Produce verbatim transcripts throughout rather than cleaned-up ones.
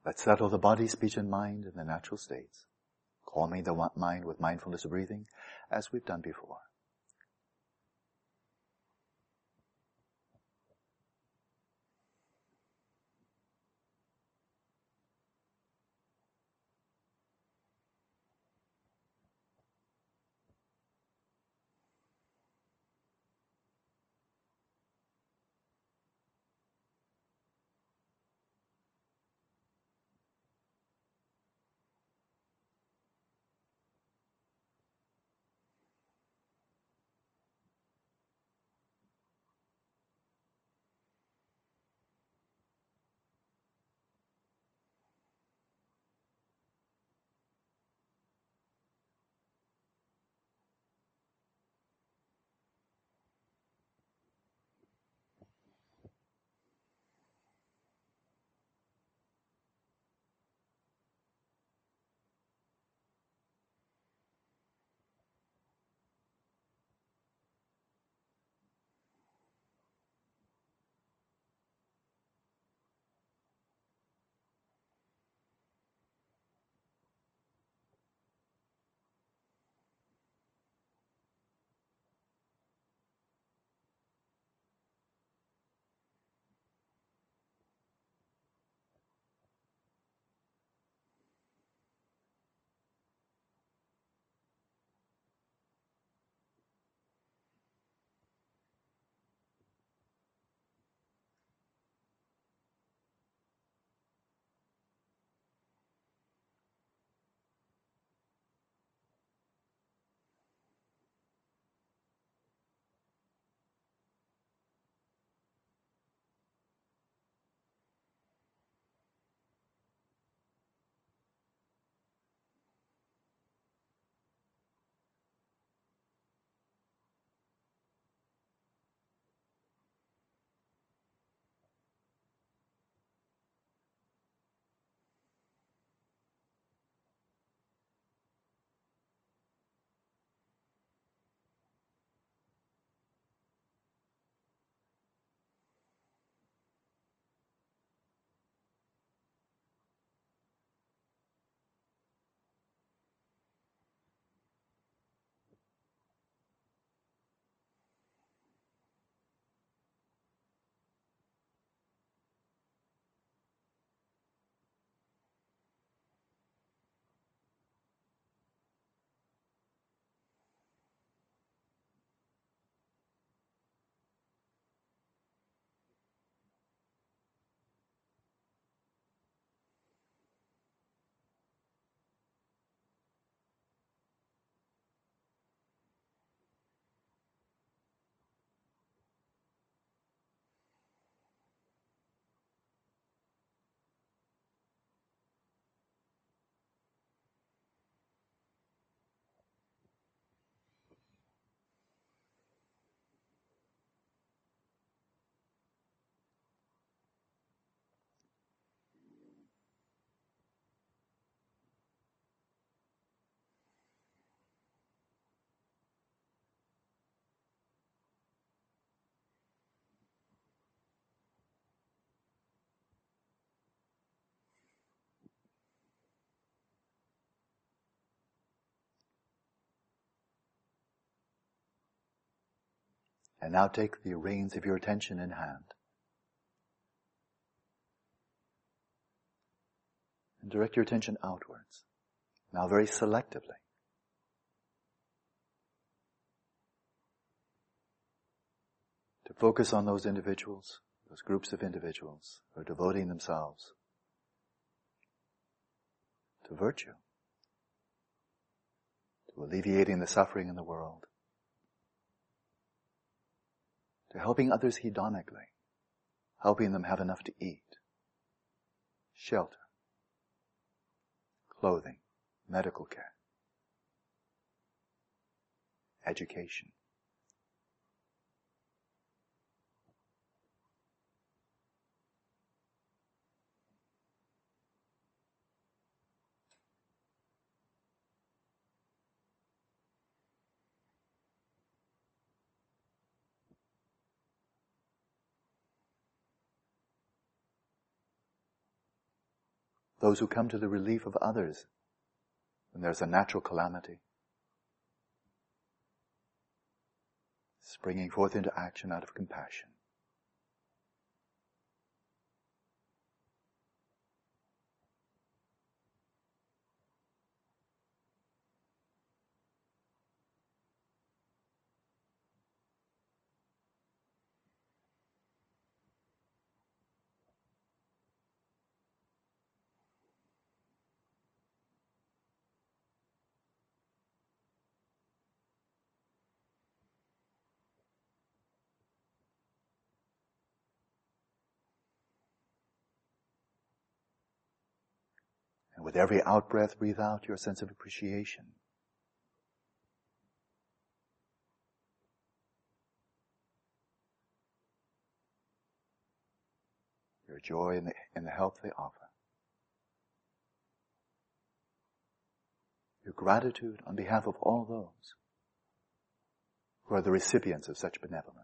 Let's settle the body, speech, and mind in the natural states, calming the mind with mindfulness of breathing, as we've done before. And now take the reins of your attention in hand. And direct your attention outwards. Now very selectively. To focus on those individuals, those groups of individuals who are devoting themselves to virtue, to alleviating the suffering in the world, to helping others hedonically, helping them have enough to eat, shelter, clothing, medical care, education. those who come to the relief of others when there's a natural calamity, springing forth into action out of compassion. And with every out-breath, breathe out your sense of appreciation. Your joy in the, in the help they offer. Your gratitude on behalf of all those who are the recipients of such benevolence.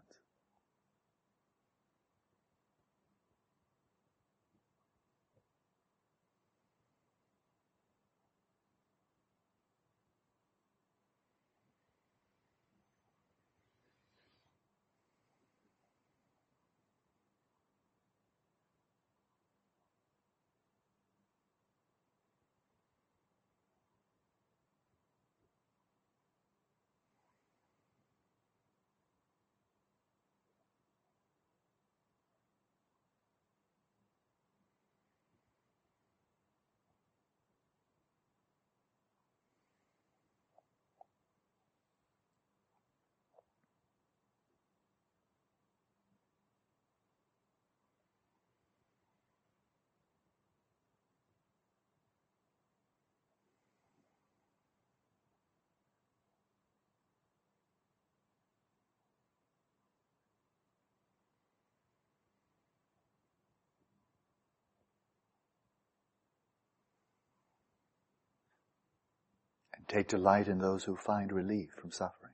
And take delight in those who find relief from suffering.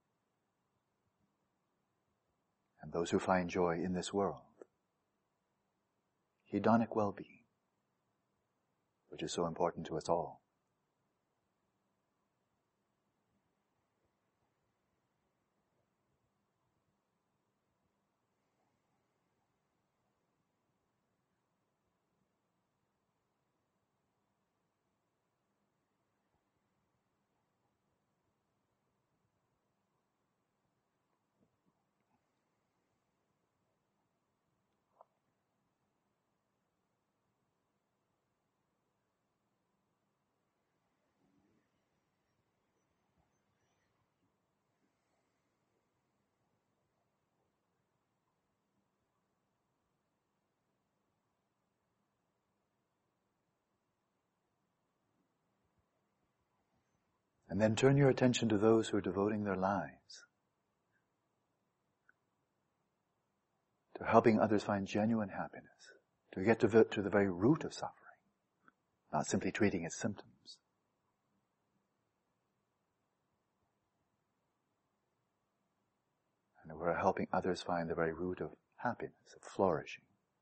And those who find joy in this world. Hedonic well-being, which is so important to us all. And then turn your attention to those who are devoting their lives to helping others find genuine happiness, to get to the, to the very root of suffering, not simply treating its symptoms. And we're helping others find the very root of happiness, of flourishing.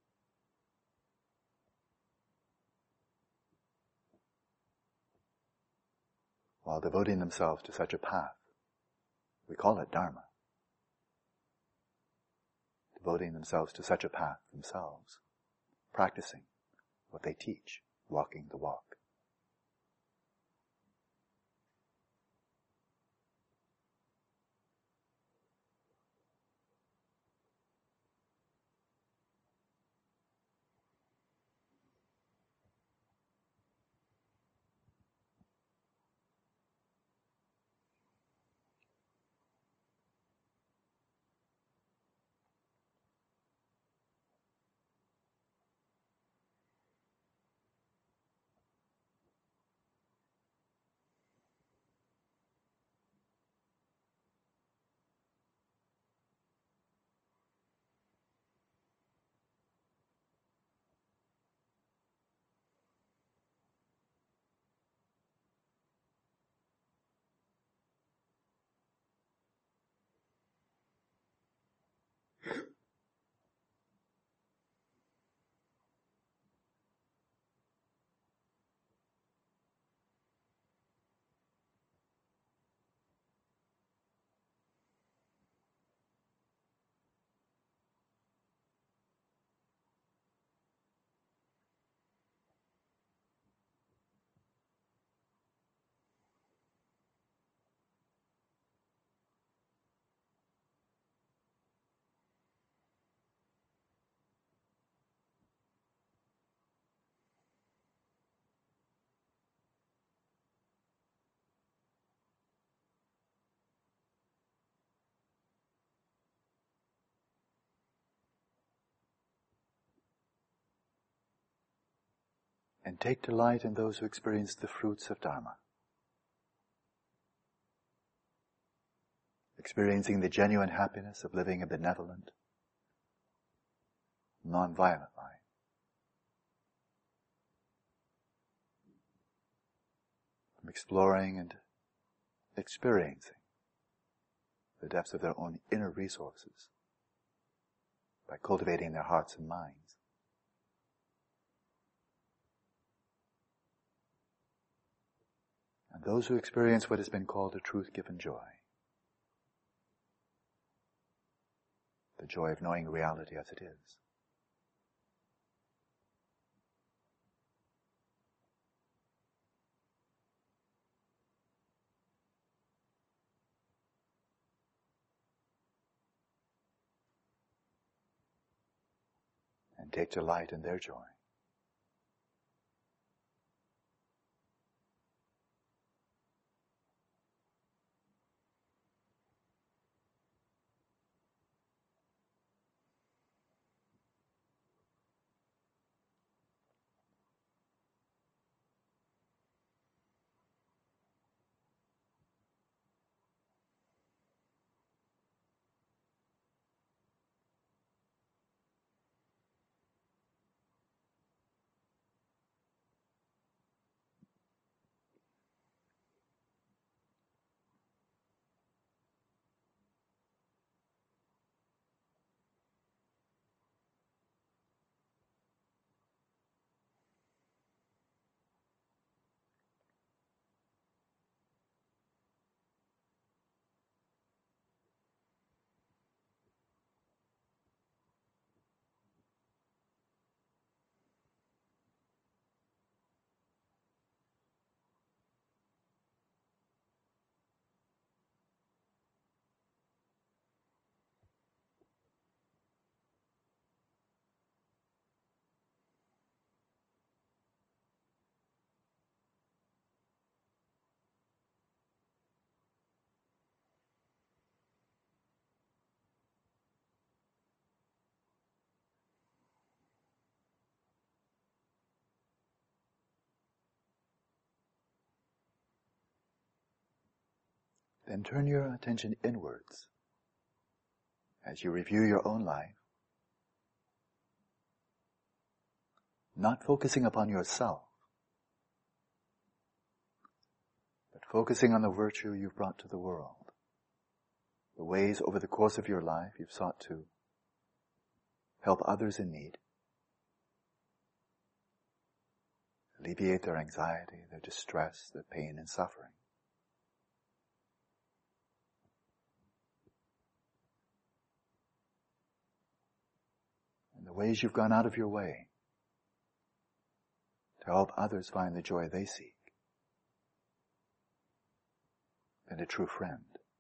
While devoting themselves to such a path. We call it Dharma. Devoting themselves to such a path themselves. Practicing what they teach. Walking the walk. And take delight in those who experience the fruits of Dharma. Experiencing the genuine happiness of living a benevolent, non-violent life. From exploring and experiencing the depths of their own inner resources by cultivating their hearts and minds. And those who experience what has been called a truth-given joy. The joy of knowing reality as it is. And take delight in their joy. Then turn your attention inwards as you review your own life, not focusing upon yourself, but focusing on the virtue you've brought to the world, the ways over the course of your life you've sought to help others in need, alleviate their anxiety, their distress, their pain and suffering. And the ways you've gone out of your way to help others find the joy they seek, and a true friend.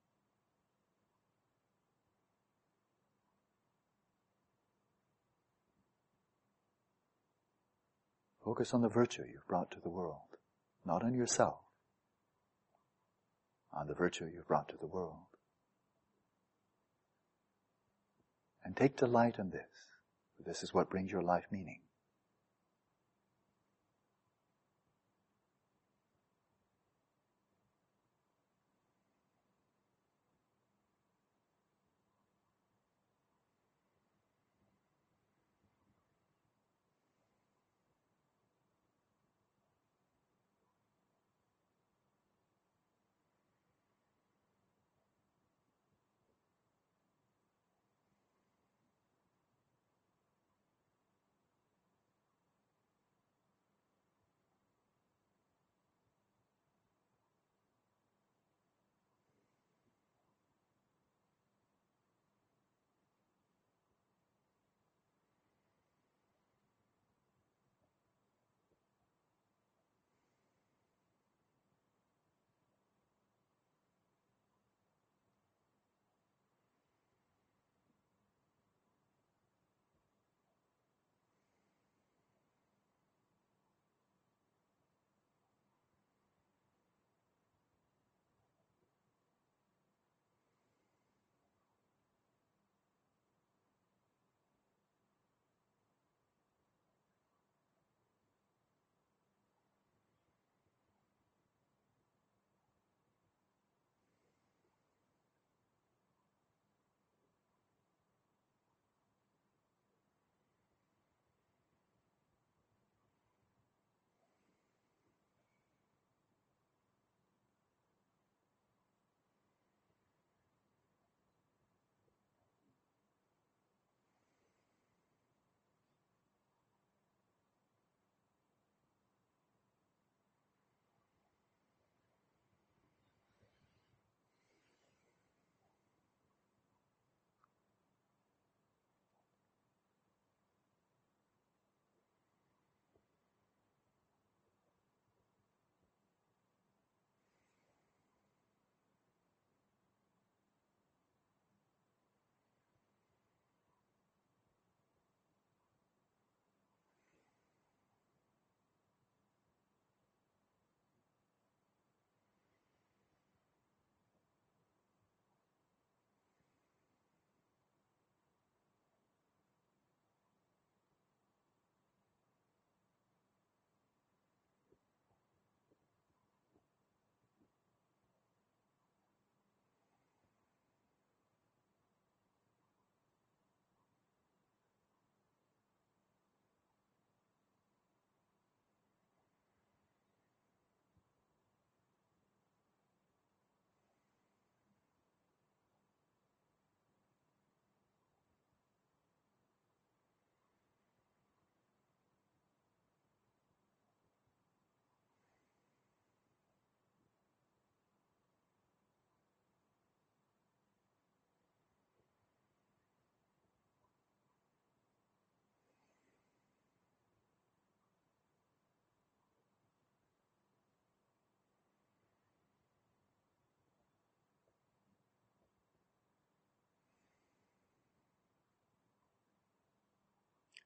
Focus on the virtue you've brought to the world, not on yourself, on the virtue you've brought to the world. And take delight in this, for this is what brings your life meaning.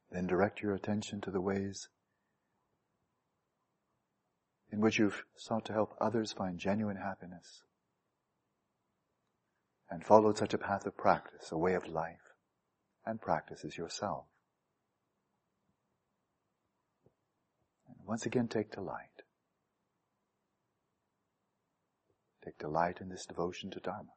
Then direct your attention to the ways in which you've sought to help others find genuine happiness and followed such a path of practice, a way of life, and practices yourself. And once again, take delight. Take delight in this devotion to Dharma.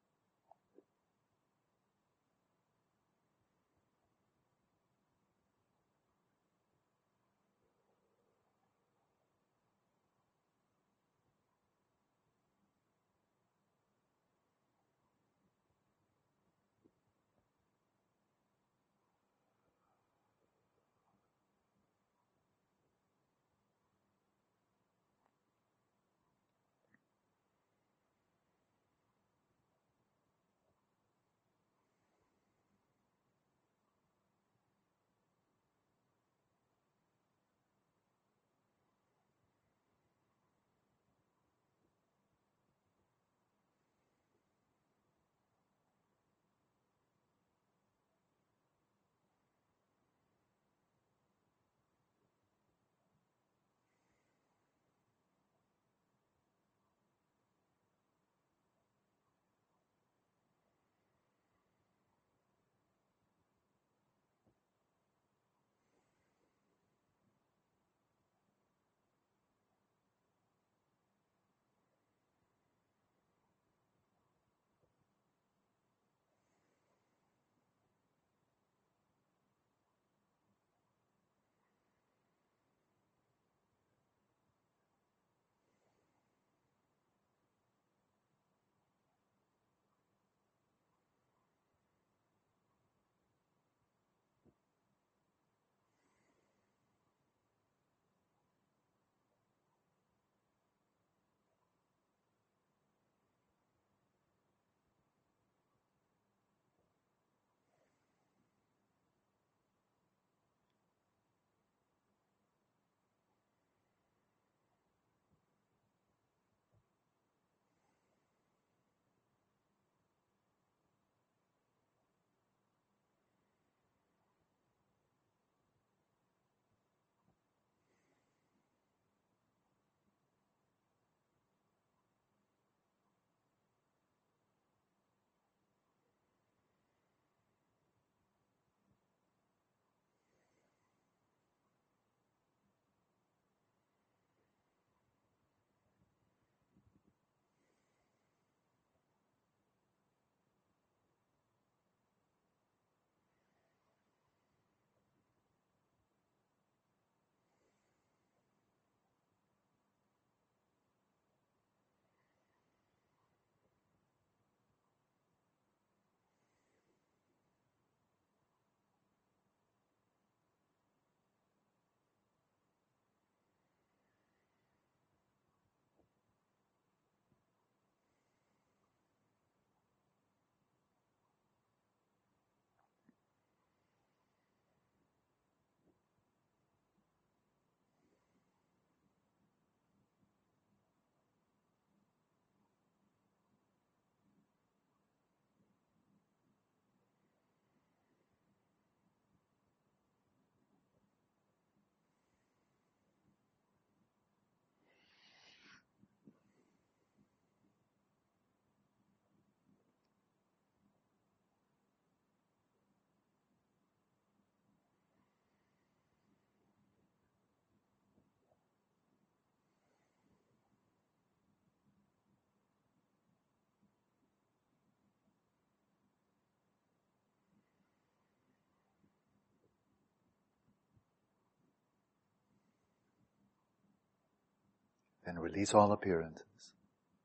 Then release all appearances.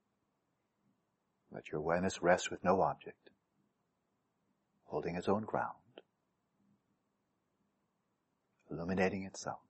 Let your awareness rest with no object, holding its own ground, illuminating itself.